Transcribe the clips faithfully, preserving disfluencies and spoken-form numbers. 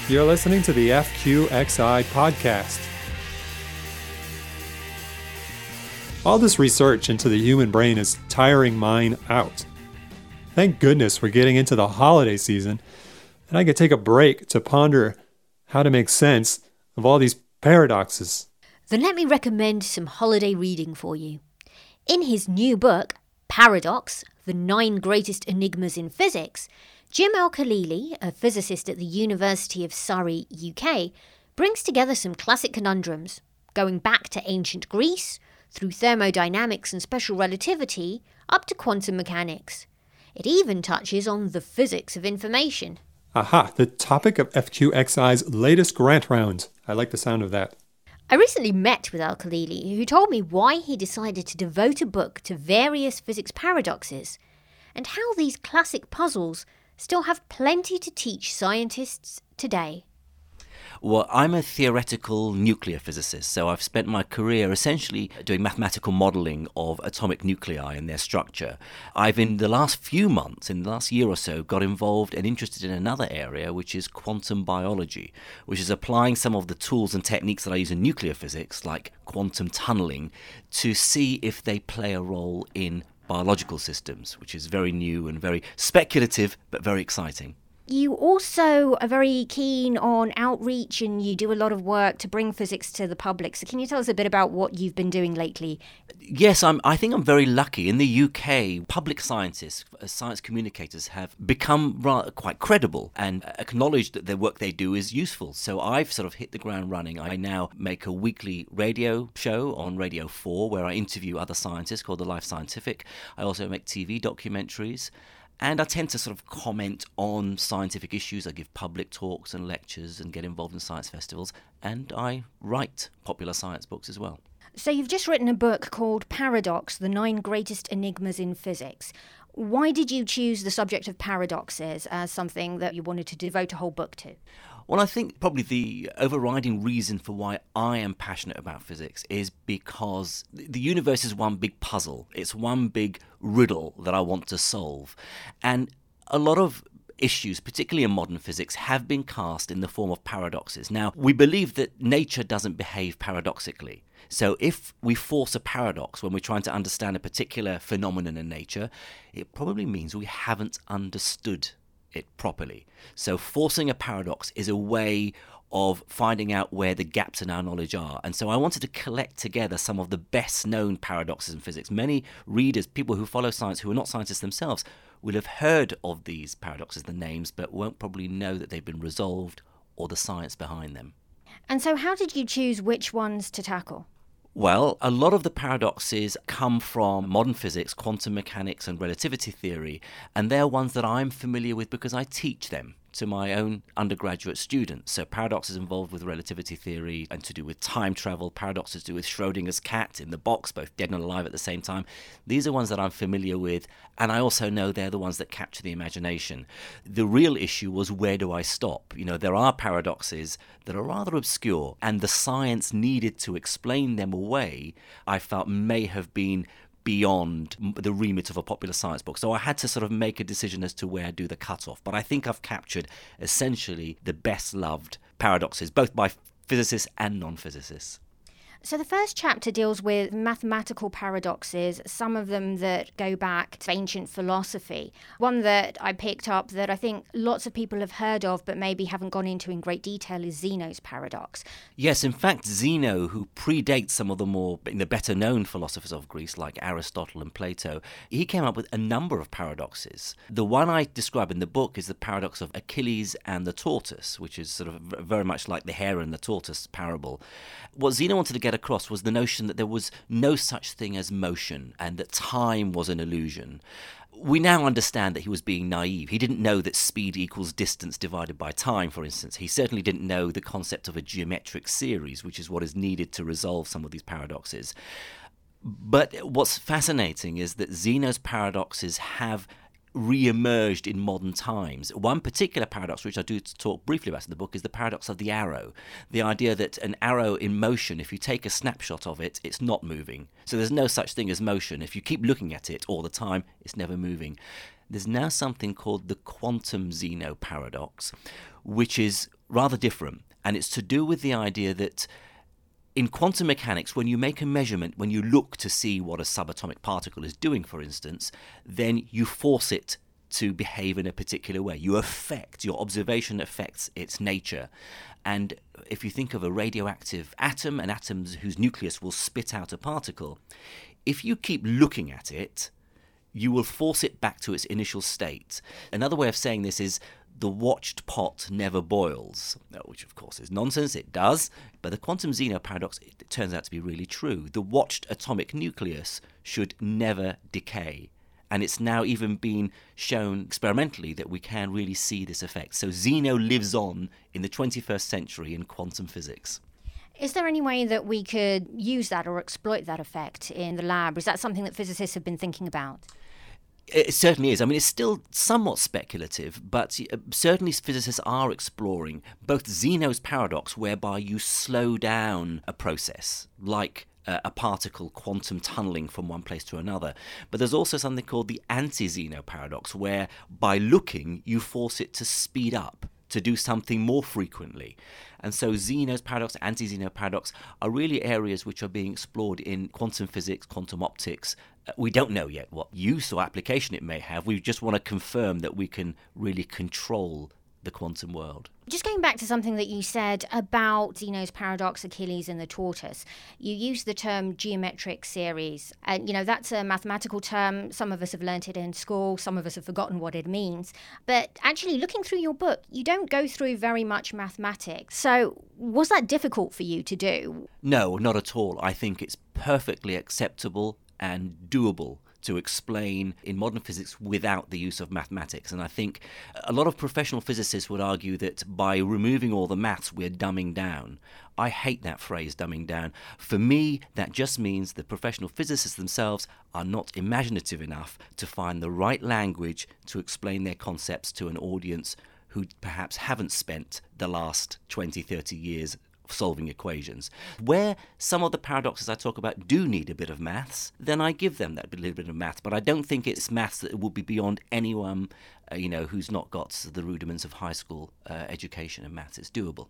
You're listening to the F Q X I podcast. All this research into the human brain is tiring mine out. Thank goodness we're getting into the holiday season, and I can take a break to ponder how to make sense of all these paradoxes. Then let me recommend some holiday reading for you. In his new book, Paradox, The Nine Greatest Enigmas in Physics, Jim Al-Khalili, a physicist at the University of Surrey, U K, brings together some classic conundrums, going back to ancient Greece, through thermodynamics and special relativity, up to quantum mechanics. It even touches on the physics of information. Aha, the topic of F Q X I's latest grant round. I like the sound of that. I recently met with Al-Khalili, who told me why he decided to devote a book to various physics paradoxes, and how these classic puzzles still have plenty to teach scientists today. Well, I'm a theoretical nuclear physicist, so I've spent my career essentially doing mathematical modelling of atomic nuclei and their structure. I've, in the last few months, in the last year or so, got involved and interested in another area, which is quantum biology, which is applying some of the tools and techniques that I use in nuclear physics, like quantum tunnelling, to see if they play a role in biological systems, which is very new and very speculative, but very exciting. You also are very keen on outreach, and you do a lot of work to bring physics to the public. So can you tell us a bit about what you've been doing lately? Yes, I'm, I think I'm very lucky. In the U K, public scientists, science communicators have become rather quite credible and acknowledged that the work they do is useful. So I've sort of hit the ground running. I now make a weekly radio show on Radio four where I interview other scientists called The Life Scientific. I also make T V documentaries. And I tend to sort of comment on scientific issues. I give public talks and lectures and get involved in science festivals. And I write popular science books as well. So you've just written a book called Paradox, The Nine Greatest Enigmas in Physics. Why did you choose the subject of paradoxes as something that you wanted to devote a whole book to? Well, I think probably the overriding reason for why I am passionate about physics is because the universe is one big puzzle. It's one big riddle that I want to solve. And a lot of issues, particularly in modern physics, have been cast in the form of paradoxes. Now, we believe that nature doesn't behave paradoxically. So if we force a paradox when we're trying to understand a particular phenomenon in nature, it probably means we haven't understood it properly. So forcing a paradox is a way of finding out where the gaps in our knowledge are. And so I wanted to collect together some of the best known paradoxes in physics. Many readers, people who follow science who are not scientists themselves, will have heard of these paradoxes, the names, but won't probably know that they've been resolved or the science behind them. And so how did you choose which ones to tackle? Well, a lot of the paradoxes come from modern physics, quantum mechanics and relativity theory, and they're ones that I'm familiar with because I teach them to my own undergraduate students. So paradoxes involved with relativity theory and to do with time travel, paradoxes to do with Schrodinger's cat in the box, both dead and alive at the same time. These are ones that I'm familiar with, and I also know they're the ones that capture the imagination. The real issue was, where do I stop? You know, there are paradoxes that are rather obscure, and the science needed to explain them away, I felt, may have been beyond the remit of a popular science book. So I had to sort of make a decision as to where I do the cutoff. But I think I've captured essentially the best loved paradoxes, both by physicists and non-physicists. So the first chapter deals with mathematical paradoxes, some of them that go back to ancient philosophy. One that I picked up that I think lots of people have heard of but maybe haven't gone into in great detail is Zeno's paradox. Yes, in fact, Zeno, who predates some of the more the better known philosophers of Greece like Aristotle and Plato, he came up with a number of paradoxes. The one I describe in the book is the paradox of Achilles and the tortoise, which is sort of very much like the hare and the tortoise parable. What Zeno wanted to get across was the notion that there was no such thing as motion and that time was an illusion. We now understand that he was being naive. He didn't know that speed equals distance divided by time, for instance. He certainly didn't know the concept of a geometric series, which is what is needed to resolve some of these paradoxes. But what's fascinating is that Zeno's paradoxes have re-emerged in modern times. One particular paradox, which I do talk briefly about in the book, is the paradox of the arrow. The idea that an arrow in motion, if you take a snapshot of it, it's not moving. So there's no such thing as motion. If you keep looking at it all the time, it's never moving. There's now something called the quantum Zeno paradox, which is rather different. And it's to do with the idea that in quantum mechanics, when you make a measurement, when you look to see what a subatomic particle is doing, for instance, then you force it to behave in a particular way. You affect, your observation affects its nature. And if you think of a radioactive atom, an atom whose nucleus will spit out a particle, if you keep looking at it, you will force it back to its initial state. Another way of saying this is the watched pot never boils, which of course is nonsense, it does, but the quantum Zeno paradox, it turns out to be really true. The watched atomic nucleus should never decay. And it's now even been shown experimentally that we can really see this effect. So Zeno lives on in the twenty-first century in quantum physics. Is there any way that we could use that or exploit that effect in the lab? Is that something that physicists have been thinking about? It certainly is. I mean, it's still somewhat speculative, but certainly physicists are exploring both Zeno's paradox, whereby you slow down a process, like uh, a particle quantum tunneling from one place to another. But there's also something called the anti-Zeno paradox, where by looking, you force it to speed up, to do something more frequently. And so Zeno's paradox, anti-Zeno paradox are really areas which are being explored in quantum physics, quantum optics. Uh, we don't know yet what use or application it may have. We just want to confirm that we can really control the quantum world. Just going back to something that you said about Zeno's paradox, Achilles and the tortoise, you used the term geometric series. And, you know, that's a mathematical term. Some of us have learnt it in school. Some of us have forgotten what it means. But actually, looking through your book, you don't go through very much mathematics. So was that difficult for you to do? No, not at all. I think it's perfectly acceptable and doable to explain in modern physics without the use of mathematics. And I think a lot of professional physicists would argue that by removing all the maths, we're dumbing down. I hate that phrase, dumbing down. For me, that just means the professional physicists themselves are not imaginative enough to find the right language to explain their concepts to an audience who perhaps haven't spent the last twenty, thirty years solving equations. Where some of the paradoxes I talk about do need a bit of maths, then I give them that little bit of maths. But I don't think it's maths that will be beyond anyone, uh, you know, who's not got the rudiments of high school uh, education in maths. It's doable.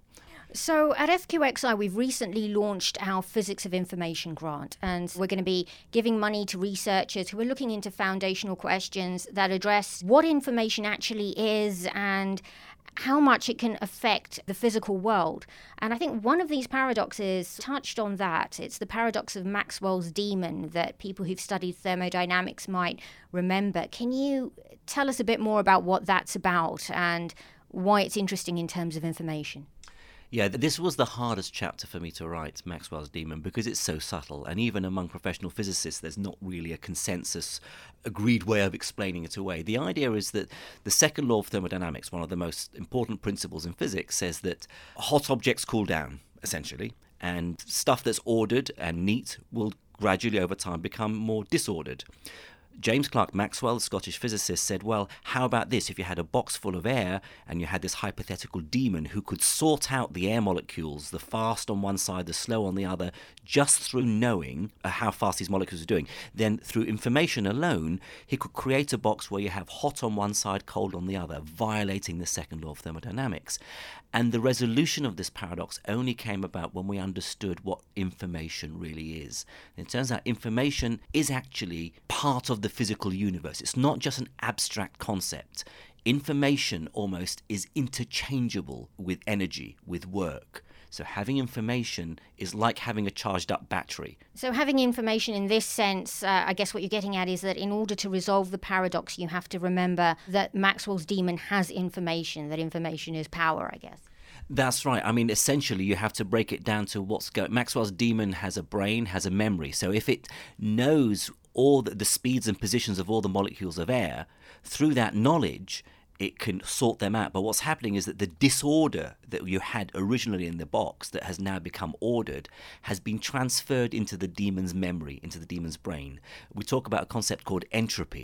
So at F Q X I, we've recently launched our Physics of Information grant, and we're going to be giving money to researchers who are looking into foundational questions that address what information actually is and how much it can affect the physical world. And I think one of these paradoxes touched on that. It's the paradox of Maxwell's demon that people who've studied thermodynamics might remember. Can you tell us a bit more about what that's about and why it's interesting in terms of information? Yeah, this was the hardest chapter for me to write, Maxwell's Demon, because it's so subtle. And even among professional physicists, there's not really a consensus, agreed way of explaining it away. The idea is that the second law of thermodynamics, one of the most important principles in physics, says that hot objects cool down, essentially, and stuff that's ordered and neat will gradually over time become more disordered. James Clerk Maxwell, the Scottish physicist, said, well, how about this? If you had a box full of air and you had this hypothetical demon who could sort out the air molecules, the fast on one side, the slow on the other, just through knowing uh, how fast these molecules are doing, then through information alone, he could create a box where you have hot on one side, cold on the other, violating the second law of thermodynamics. And the resolution of this paradox only came about when we understood what information really is. And it turns out information is actually part of the physical universe. It's not just an abstract concept. Information almost is interchangeable with energy, with work. So having information is like having a charged up battery. So having information in this sense, uh, I guess what you're getting at is that in order to resolve the paradox, you have to remember that Maxwell's demon has information, that information is power, I guess. That's right. I mean, essentially, you have to break it down to what's going. Maxwell's demon has a brain, has a memory. So if it knows all the, the speeds and positions of all the molecules of air, through that knowledge, it can sort them out. But what's happening is that the disorder that you had originally in the box that has now become ordered has been transferred into the demon's memory, into the demon's brain. We talk about a concept called entropy.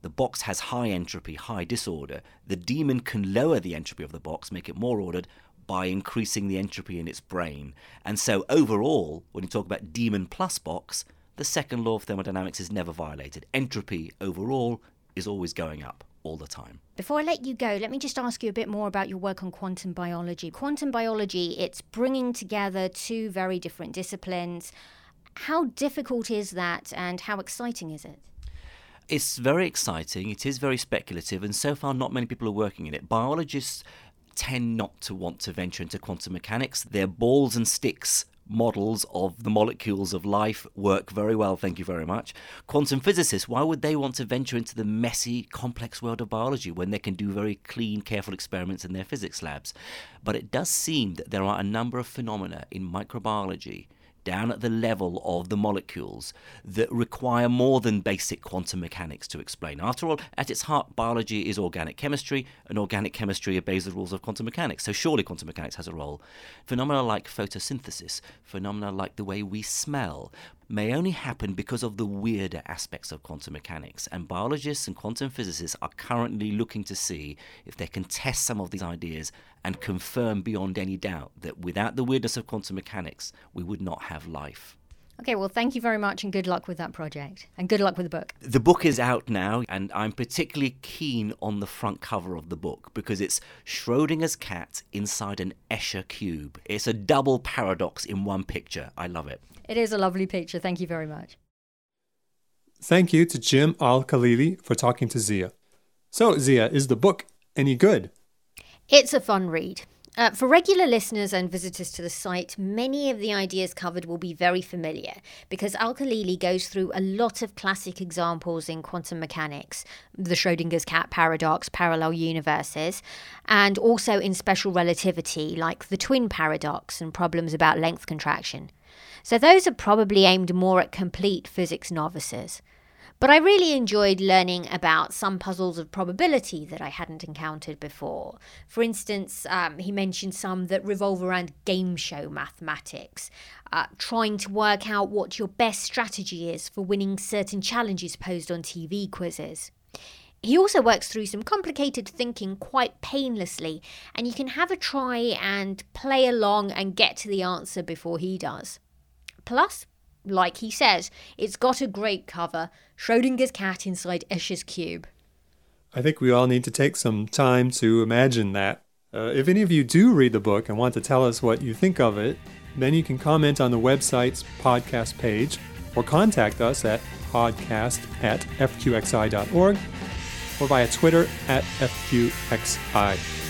The box has high entropy, high disorder. The demon can lower the entropy of the box, make it more ordered, by increasing the entropy in its brain. And so overall, when you talk about demon plus box, the second law of thermodynamics is never violated. Entropy overall is always going up all the time. Before I let you go, let me just ask you a bit more about your work on quantum biology. Quantum biology, it's bringing together two very different disciplines. How difficult is that, and how exciting is it? It's very exciting. It is very speculative, and so far not many people are working in it. Biologists tend not to want to venture into quantum mechanics. Their balls and sticks models of the molecules of life work very well, thank you very much. Quantum physicists, why would they want to venture into the messy, complex world of biology when they can do very clean, careful experiments in their physics labs? But it does seem that there are a number of phenomena in microbiology down at the level of the molecules that require more than basic quantum mechanics to explain. After all, at its heart, biology is organic chemistry, and organic chemistry obeys the rules of quantum mechanics, so surely quantum mechanics has a role. Phenomena like photosynthesis, phenomena like the way we smell, may only happen because of the weirder aspects of quantum mechanics, and biologists and quantum physicists are currently looking to see if they can test some of these ideas and confirm beyond any doubt that without the weirdness of quantum mechanics, we would not have life. Okay, well, thank you very much, and good luck with that project. And good luck with the book. The book is out now, and I'm particularly keen on the front cover of the book because it's Schrödinger's cat inside an Escher cube. It's a double paradox in one picture. I love it. It is a lovely picture. Thank you very much. Thank you to Jim Al-Khalili for talking to Zia. So, Zia, is the book any good? It's a fun read. Uh, for regular listeners and visitors to the site, many of the ideas covered will be very familiar because Al-Khalili goes through a lot of classic examples in quantum mechanics, the Schrödinger's cat paradox, parallel universes, and also in special relativity like the twin paradox and problems about length contraction. So those are probably aimed more at complete physics novices. But I really enjoyed learning about some puzzles of probability that I hadn't encountered before. For instance, um, he mentioned some that revolve around game show mathematics, uh, trying to work out what your best strategy is for winning certain challenges posed on T V quizzes. He also works through some complicated thinking quite painlessly, and you can have a try and play along and get to the answer before he does. Plus, like he says, it's got a great cover, Schrödinger's cat inside Escher's cube. I think we all need to take some time to imagine that. Uh, if any of you do read the book and want to tell us what you think of it, then you can comment on the website's podcast page or contact us at podcast at f q x i dot org or via Twitter at f q x i.